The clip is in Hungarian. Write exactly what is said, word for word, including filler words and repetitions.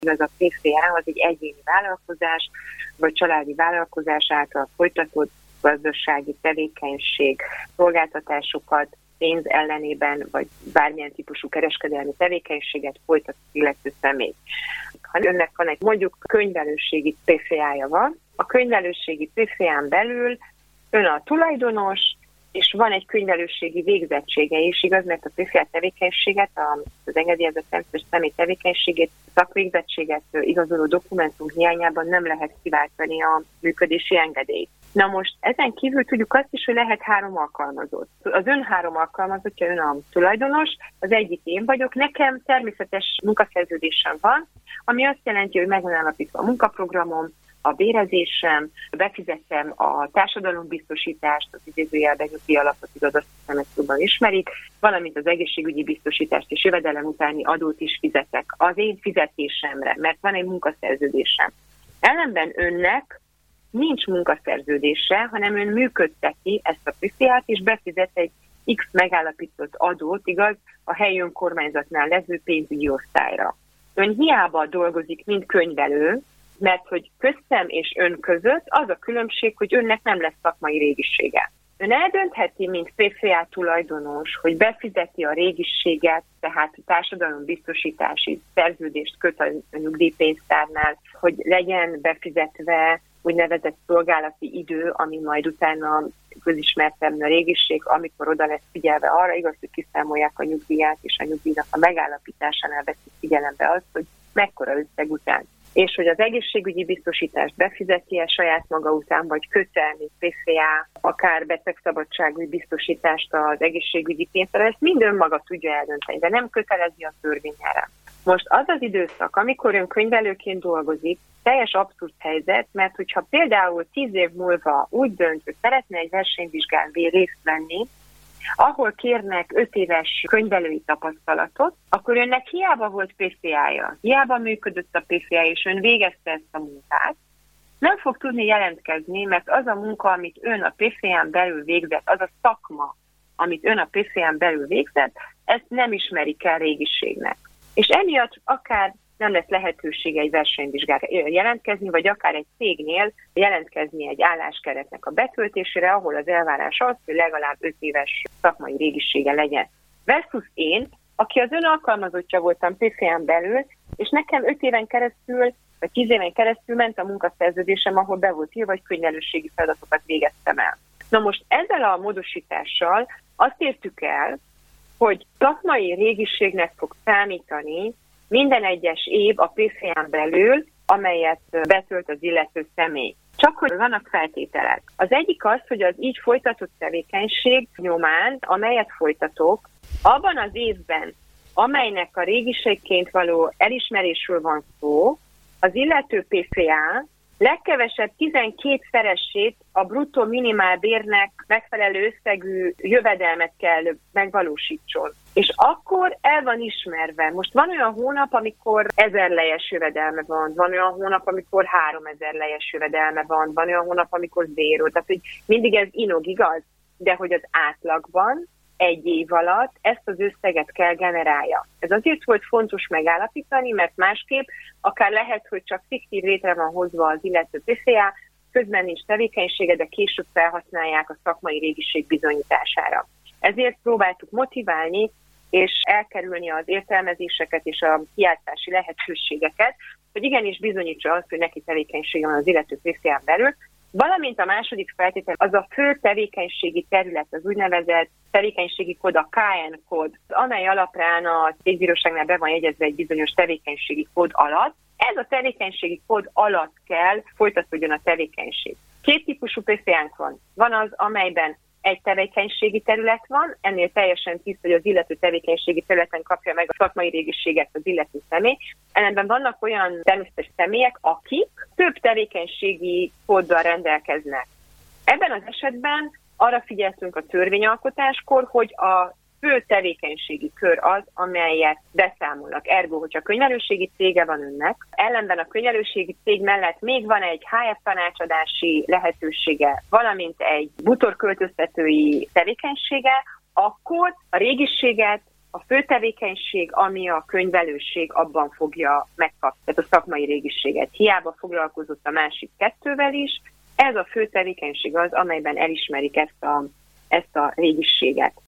Igaz, a pé cé á az egy egyéni vállalkozás, vagy családi vállalkozás által folytatott gazdasági tevékenység, szolgáltatásokat pénz ellenében, vagy bármilyen típusú kereskedelmi tevékenységet folytat illető személy. Ha önnek van egy mondjuk könyvelőségi pé cé á-ja van, a könyvelőségi pé cé á-n belül ön a tulajdonos, és van egy könyvelőségi végzettsége is, igaz, mert a pé cé á tevékenységet, az engedélyezett természetes személy tevékenységét, szakvégzettséget igazoló dokumentum hiányában nem lehet kiváltani a működési engedélyt. Na most ezen kívül tudjuk azt is, hogy lehet három alkalmazott. Az ön három alkalmazottja, ön a tulajdonos, az egyik én vagyok, nekem természetes munkaszerződésem van, ami azt jelenti, hogy meg van állapítva a munkaprogramom, a bérezésem, befizettem a társadalombiztosítást, az idézőjelben nyugdíj alapot, igaz, azt hiszem, ezt jobban ismerik, valamint az egészségügyi biztosítást és jövedelem utáni adót is fizetek az én fizetésemre, mert van egy munkaszerződésem. Ellenben önnek nincs munkaszerződése, hanem ön működteti ezt a pé cé á-t, és befizet egy X megállapított adót, igaz, a helyi önkormányzatnál levő pénzügyi osztályra. Ön hiába dolgozik, mint könyvelő, mert hogy köztem és ön között az a különbség, hogy önnek nem lesz szakmai régisége. Ön eldöntheti, mint pé cé á tulajdonos, hogy befizeti a régiséget, tehát társadalombiztosítási szerződést köt a nyugdíjpénztárnál, hogy legyen befizetve úgynevezett szolgálati idő, ami majd utána közismertebb a régiség, amikor oda lesz figyelve arra, igaz, hogy kiszámolják a nyugdíját, és a nyugdíjnak a megállapításánál veszik figyelembe azt, hogy mekkora összeg után. És hogy az egészségügyi biztosítást befizeti-e saját maga után, vagy kötel, mint pé cé á, akár betegszabadságügyi biztosítást az egészségügyi pénzre, ezt mind önmaga tudja eldönteni, de nem kötelezi a törvény erre. Most az az időszak, amikor ön könyvelőként dolgozik, teljes abszurd helyzet, mert hogyha például tíz év múlva úgy dönt, hogy szeretne egy versenyvizsgán részt venni, ahol kérnek öt éves könyvelői tapasztalatot, akkor önnek hiába volt pé cé á-ja, hiába működött a pé cé á, és ön végezte ezt a munkát, nem fog tudni jelentkezni, mert az a munka, amit ön a pé cé á-n belül végzett, az a szakma, amit ön a pé cé á-n belül végzett, ezt nem ismerik el régiségnek. És emiatt akár nem lesz lehetősége egy versenyvizsgára jelentkezni, vagy akár egy cégnél jelentkezni egy álláskeretnek a betöltésére, ahol az elvárás az, hogy legalább öt éves szakmai régisége legyen. Versus én, aki az ön alkalmazottja voltam pé cé á-n belül, és nekem öt éven keresztül, vagy tíz éven keresztül ment a munkaszerződésem, ahol be volt írva, vagy könyvelőségi feladatokat végeztem el. Na most ezzel a módosítással azt értük el, hogy szakmai régiségnek fog számítani minden egyes év a pé cé á-n belül, amelyet betölt az illető személy. Csak hogy vannak feltételek. Az egyik az, hogy az így folytatott tevékenység nyomán, amelyet folytatok, abban az évben, amelynek a régiségként való elismerésről van szó, az illető pé cé á legkevesebb tizenkétszeresét a bruttó minimálbérnek megfelelő összegű jövedelmet kell megvalósítson. És akkor el van ismerve. Most van olyan hónap, amikor ezer lejes jövedelme van, van olyan hónap, amikor háromezer lejes jövedelme van, van olyan hónap, amikor zéró. Tehát, hogy mindig ez inog, igaz? De hogy az átlagban egy év alatt ezt az összeget kell generálja. Ez azért volt fontos megállapítani, mert másképp akár lehet, hogy csak fiktív létre van hozva az illető pé cé á, közben nincs tevékenysége, de később felhasználják a szakmai régiség bizonyítására. Ezért próbáltuk motiválni és elkerülni az értelmezéseket és a kijátszási lehetőségeket, hogy igenis bizonyítsa azt, hogy neki tevékenysége van az illető pé cé á-n belül, valamint a második feltétel az a fő tevékenységi terület, az úgynevezett tevékenységi kód, a ká en kód, amely alapján a cégbíróságnál be van jegyezve egy bizonyos tevékenységi kód alatt. Ez a tevékenységi kód alatt kell folytatódjon a tevékenység. Két típusú pé cé á-nk van. Van az, amelyben egy tevékenységi terület van, ennél teljesen tiszta, hogy az illető tevékenységi területen kapja meg a szakmai régiséget az illető személy. Ellenben vannak olyan természetes személyek, akik több tevékenységi kóddal rendelkeznek. Ebben az esetben arra figyeltünk a törvényalkotáskor, hogy a fő tevékenységi kör az, amelyet beszámolnak. Ergo, hogyha könyvelőségi cége van önnek, ellenben a könyvelőségi cég mellett még van egy há ef tanácsadási lehetősége, valamint egy bútorköltöztetői tevékenysége, akkor a régiséget A fő tevékenység, ami a könyvelőség, abban fogja megkapni, tehát a szakmai régiséget. Hiába foglalkozott a másik kettővel is, ez a fő tevékenység az, amelyben elismerik ezt a, ezt a régiséget.